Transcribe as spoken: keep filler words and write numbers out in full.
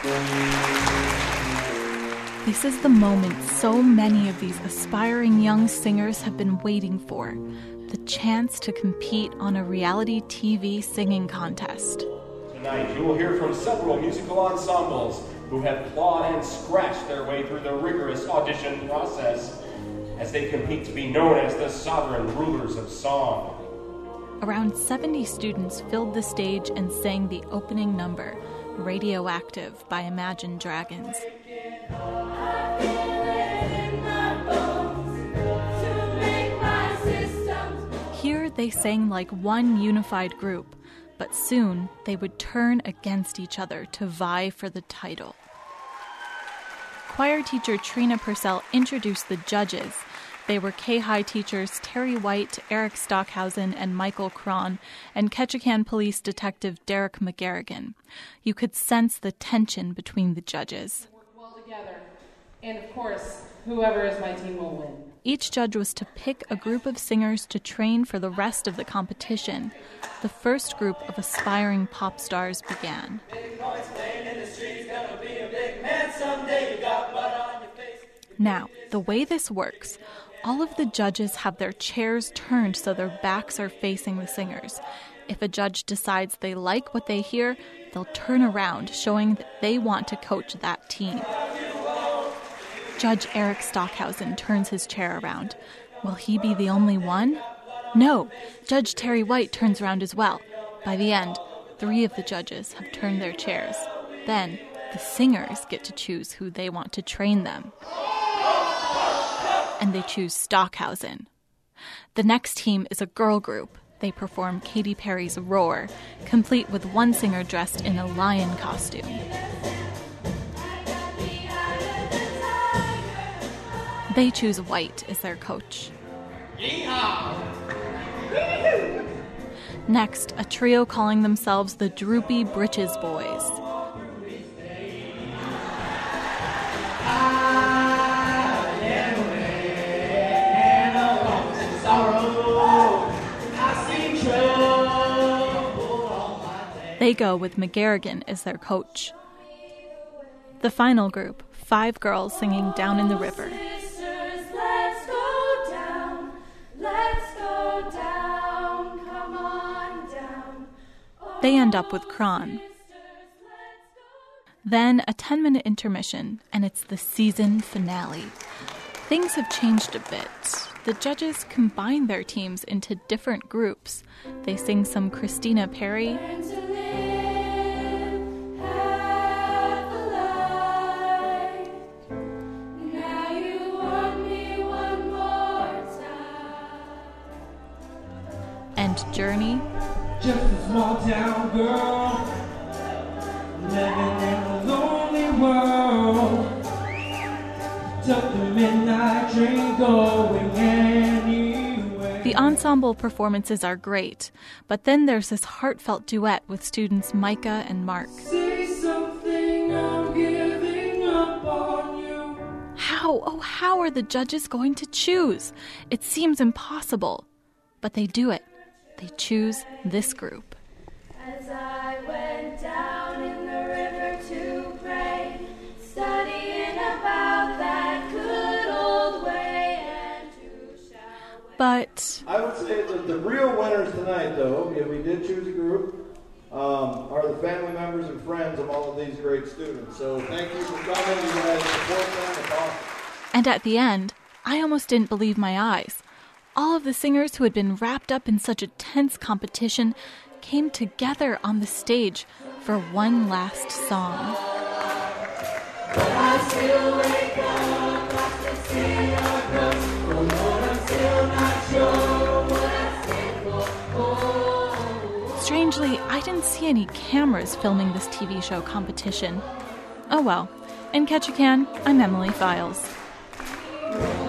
This is the moment so many of these aspiring young singers have been waiting for, the chance to compete on a reality T V singing contest. Tonight, you will hear from several musical ensembles who have clawed and scratched their way through the rigorous audition process as they compete to be known as the sovereign rulers of song. Around seventy students filled the stage and sang the opening number, Radioactive by Imagine Dragons. Here they sang like one unified group, but soon they would turn against each other to vie for the title. Choir teacher Trina Purcell introduced the judges. They were K-High teachers Terry White, Eric Stockhausen, and Michael Cron, and Ketchikan Police Detective Derek McGarrigan. You could sense the tension between the judges. Work well together, and of course, whoever is my team will win. Each judge was to pick a group of singers to train for the rest of the competition. The first group of aspiring pop stars began. Now, the way this works, all of the judges have their chairs turned so their backs are facing the singers. If a judge decides they like what they hear, they'll turn around, showing that they want to coach that team. Judge Eric Stockhausen turns his chair around. Will he be the only one? No, Judge Terry White turns around as well. By the end, three of the judges have turned their chairs. Then, the singers get to choose who they want to train them. And they choose Stockhausen. The next team is a girl group. They perform Katy Perry's Roar, complete with one singer dressed in a lion costume. They choose White as their coach. Yeehaw! Next, a trio calling themselves the Droopy Britches Boys. They go with McGarrigan as their coach. The final group, five girls singing Down in the River. They end up with Cron. Then a ten-minute intermission, and it's the season finale. Things have changed a bit. The judges combine their teams into different groups. They sing some Christina Perri, and Journey, just a small town girl, living in a lonely world. Took the midnight train going anywhere. The ensemble performances are great, but then there's this heartfelt duet with students Micah and Mark. Say something, I'm giving up on you. How, oh how are the judges going to choose? It seems impossible, but they do it. They choose this group. As I went down in the river to pray, studying about that good old way, and who shall wait. But I would say that the real winners tonight, though, if we did choose a group, um, are the family members and friends of all of these great students. So thank you for coming. You guys support them. It's awesome. And at the end, I almost didn't believe my eyes. All of the singers who had been wrapped up in such a tense competition came together on the stage for one last song. I still wake up after seeing your ghost, but Lord, I'm still not sure what I stand for. Oh. Strangely, I didn't see any cameras filming this T V show competition. Oh well. In Ketchikan, I'm Emily Files.